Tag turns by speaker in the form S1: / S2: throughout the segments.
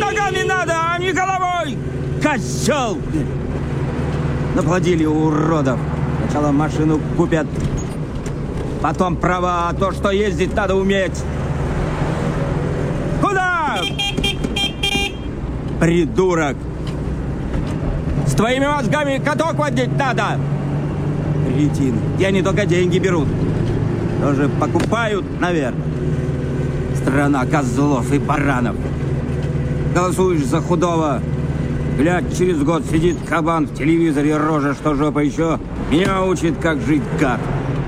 S1: ногами надо, а не головой! Козел! Наплодили уродов. Сначала машину купят, потом права, а то, что ездить надо уметь. Куда? Придурок! С твоими мозгами каток водить надо! Кретины, где они только деньги берут? Тоже покупают, наверное. Страна козлов и баранов. Голосуешь за худого. Глядь, через год сидит кабан в телевизоре, рожа, что жопа еще. Меня учит, как жить гад.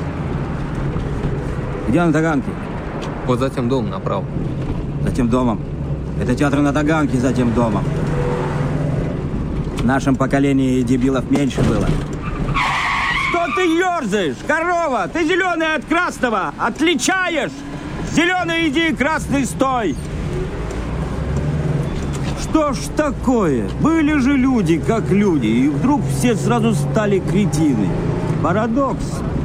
S1: Где на Таганке?
S2: Вот за тем домом направо.
S1: За тем домом. Это театр на Таганке за тем домом. В нашем поколении дебилов меньше было. Что ты ерзаешь, корова? Ты зеленый от красного отличаешь? Зеленый иди, красный стой. Что ж такое? Были же люди, как люди, и вдруг все сразу стали кретины. Парадокс.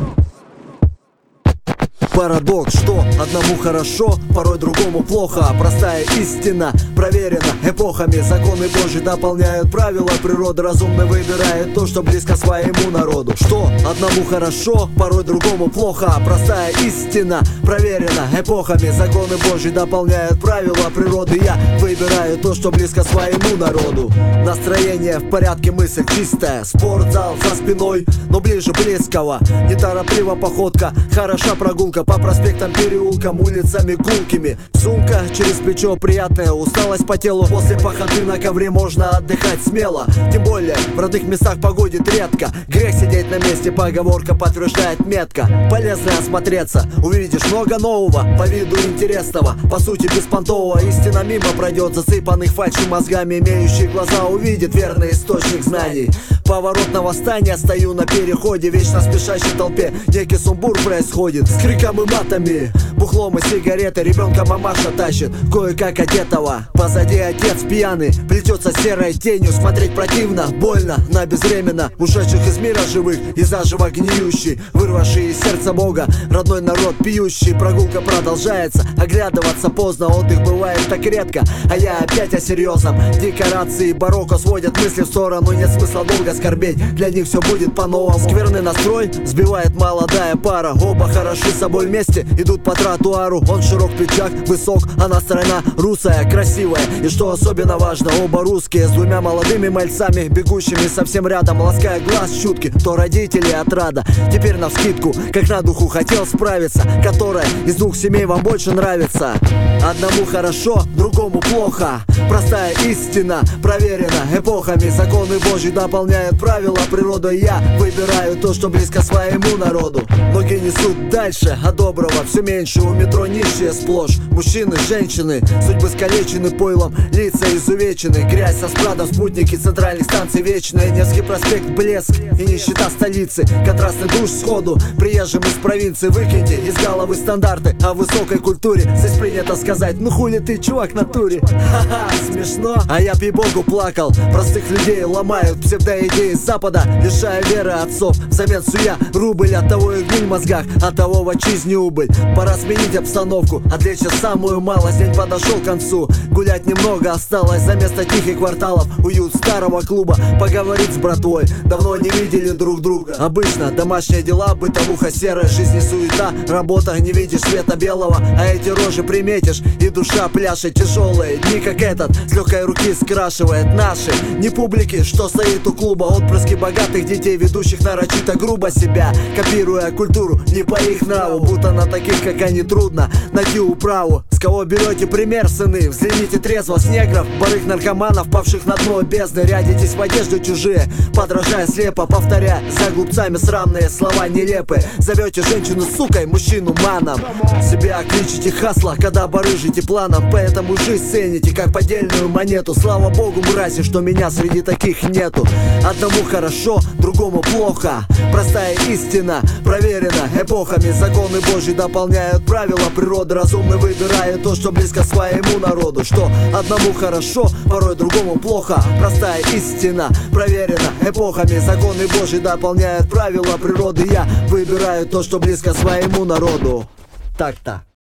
S3: Парадокс, что одному хорошо, порой другому плохо. Простая истина проверена эпохами. Законы Божьи дополняют правила. Природа разумно выбирает то, что близко своему народу. Что одному хорошо, порой другому плохо. Простая истина проверена эпохами. Законы Божьи дополняют правила природы. Я выбираю то, что близко своему народу. Настроение в порядке, мысль чистая. Спортзал за спиной, но ближе близкого. Неторопливо походка, хороша прогулка по проспектам, переулкам, улицами гулкими. Сумка через плечо, приятная усталость по телу. После походы на ковре можно отдыхать смело. Тем более в родных местах погодит редко. Грех сидеть на месте, поговорка подтверждает метко. Полезно осмотреться, увидишь много нового, по виду интересного, по сути беспонтового. Истина мимо пройдет, засыпанных фальшью мозгами. Имеющие глаза увидит верный источник знаний. Поворот на восстание, стою на переходе. Вечно спешащей толпе некий сумбур происходит. С криком и матами, бухлом и сигаретой. Ребенка мамаша тащит, кое-как одетого. Позади отец пьяный, плетется серой тенью. Смотреть противно, больно, на безвременно. Ушедших из мира живых и заживо гниющий, вырвавший из сердца Бога родной народ пьющий. Прогулка продолжается, оглядываться поздно. Отдых бывает так редко, а я опять о серьезном. Декорации барокко сводят мысли в сторону. Нет смысла долго скорбеть, для них все будет по-новому. Скверный настрой сбивает молодая пара. Оба хороши собой вместе, идут по тротуару. Он широк в плечах, высок, она стройна, русая, красивая. И что особенно важно, оба русские, с двумя молодыми мальцами, бегущими совсем рядом. Лаская глаз чутки, то родители отрада. Теперь навскидку, как на духу хотел справиться. Которая из двух семей вам больше нравится? Одному хорошо, другому плохо. Простая истина проверена эпохами. Законы Божьи дополняют правила природы. Я выбираю то, что близко своему народу. Ноги несут дальше, а доброго все меньше. У метро нищие сплошь, мужчины, женщины. Судьбы скалечены пойлом, лица изувечены. Грязь со спрадом, спутники центральных станций вечные. Невский проспект, блеск и нищета столицы. Контрастный душ сходу, приезжим из провинции. Выкиньте из головы стандарты о высокой культуре. Здесь принято сказать, ну хули ты, чувак, в натуре. Ха-ха, смешно, а я б ей-богу плакал. Простых людей ломают псевдоидеи с запада, лишая веры отцов. Взамен суя рубль, от того и гниль в мозгах, от того в отчизне убыль. Пора сменить обстановку, отвлечься самую малость. День подошел к концу, гулять немного осталось. За место тихих кварталов уют старого клуба. Поговорить с братвой, давно не видели друг друга. Обычно домашние дела, бытовуха серая. Жизнь и суета, работа, не видишь света белого. А эти рожи приметишь, и душа пляшет. Тяжелые дни, как этот, с легкой руки скрашивает наши. Не публики, что стоит у клуба. Отпрыски богатых детей, ведущих нарочито грубо себя, копируя культуру не по их нраву. Будто на таких, как они, трудно найти управу. С кого берете пример, сыны? Взгляните трезво с негров, барых наркоманов, павших на дно бездны. Рядитесь в одежду чужие, подражая слепо, повторяя за глупцами срамные слова нелепые. Зовете женщину сукой, мужчину маном. Себя кличите хасла, когда барыжите планом. Поэтому жизнь цените, как поддельную монету. Слава богу, мрази, что меня среди таких нету. Одному хорошо, другому плохо. Простая истина проверена эпохами. Законы Божьи дополняют правила природы. Разумно выбирает то, что близко своему народу. Что одному хорошо, порой другому плохо. Простая истина проверена эпохами. Законы Божьи дополняют правила природы. Я выбираю то, что близко своему народу. Так-то.